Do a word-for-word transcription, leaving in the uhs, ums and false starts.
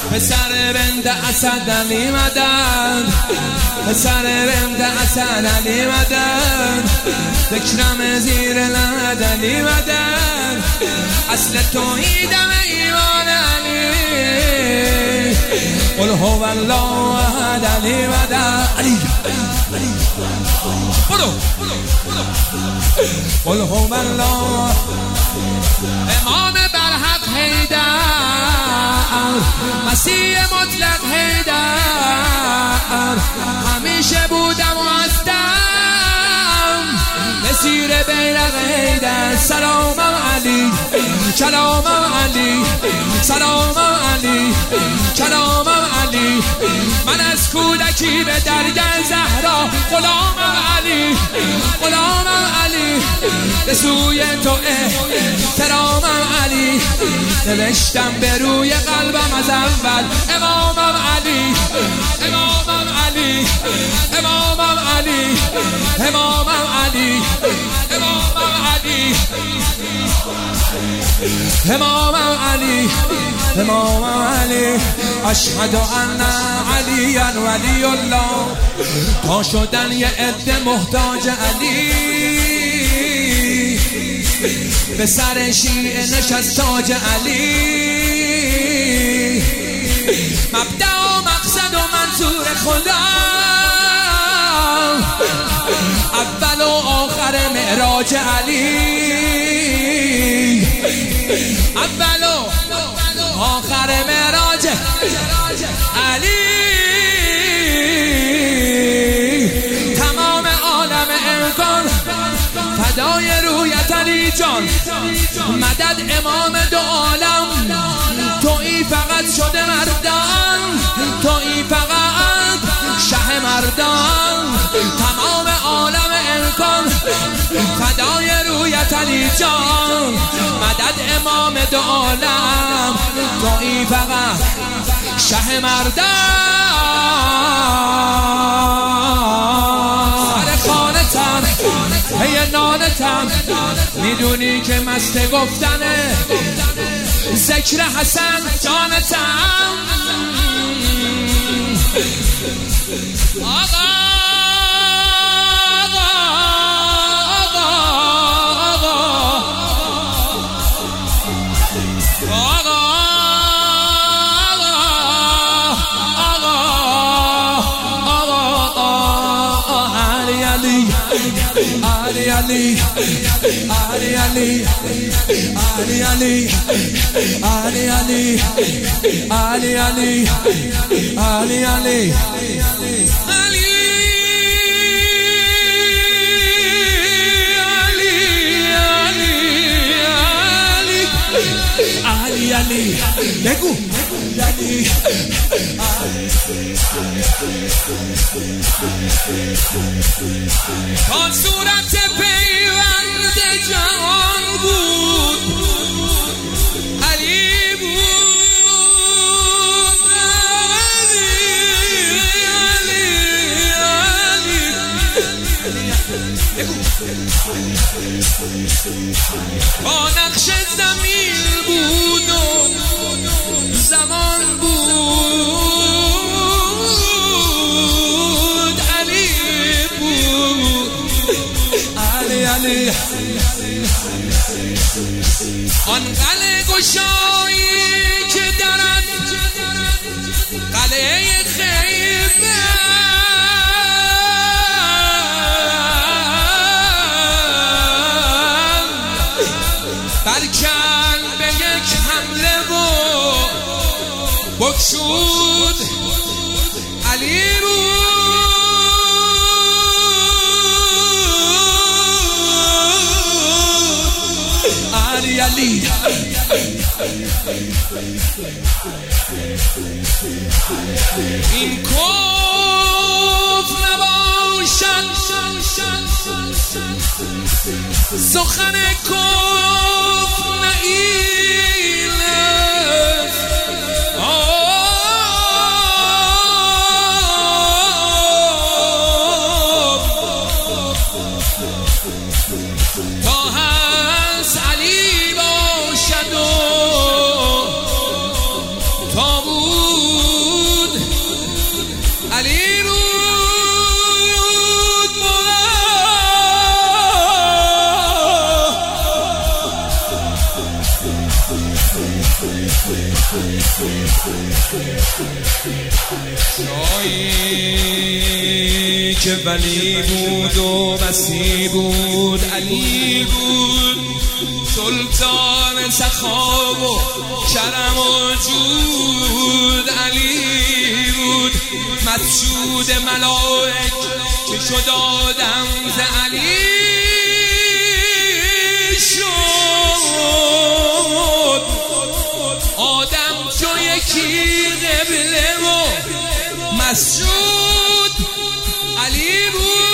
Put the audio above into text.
پسر بنت اسد علی مدد، پسر بنت اسد علی مدد، بکرم زیر لحد علی مدد، اصل توحیدم ایمان علی، قل هو الله احد علی مدد. علی برو قل هو الله. امام برحق حیدر، مسیح مطلق حیدر، همیشه بودم و هستم مسیر بیرق حیدر. سلامم علی، کلامم علی، سلامم علی، کلامم علی، من از کودکی به درگاه زهرا غلامم علی، غلامم علی، به سوی تو احترامم علی، نوشتم به روی قلبم از اول امامم علی، امامم علی، امامم علی، امامم علی، امامم علی، امامم علی، امامم علی. اشهد ان علی ولی الله. تا شدن یه عده محتاج علی، به سر شیعه نشست تاج علی، مبدأ و مقصد و منظور خدا، اول و آخر معراج علی، اول و آخر معراج علی. تمام عالم امکان فدای رویت علی جان، مدد امام دو عالم، تویی فقط شده مردان، تویی فقط شه مردان. تمام عالم امکان فدای رویت علی جان، مدد امام دو عالم، تویی فقط شه مردان. سر خانتم هی نانتم، میدونی که مست گفتنه ذکر حسن جانتم. آقا Ali Ali Ali Ali Ali Ali Ali Ali Ali Ali Ali Ali Ali Ali بگو Ali تا صورت پیوند جهان بود علی بود. با نقش زمین بود و زمان بود علی بود. علی علی آن قلعه گشایی که درد قلعه خیمه برکن به یک حمله و بکشود علی بود. علی علی این کف نباشد سخن کف نئیله تا هست علی باشد و تا بود جایی که ولی بود و وسی بود علی بود، سلطان سخا و کرم و جود علی بود، مسجود ملائک که شد آدم ز علی شد، آدم چو یکی قبله و مسجود علی بود.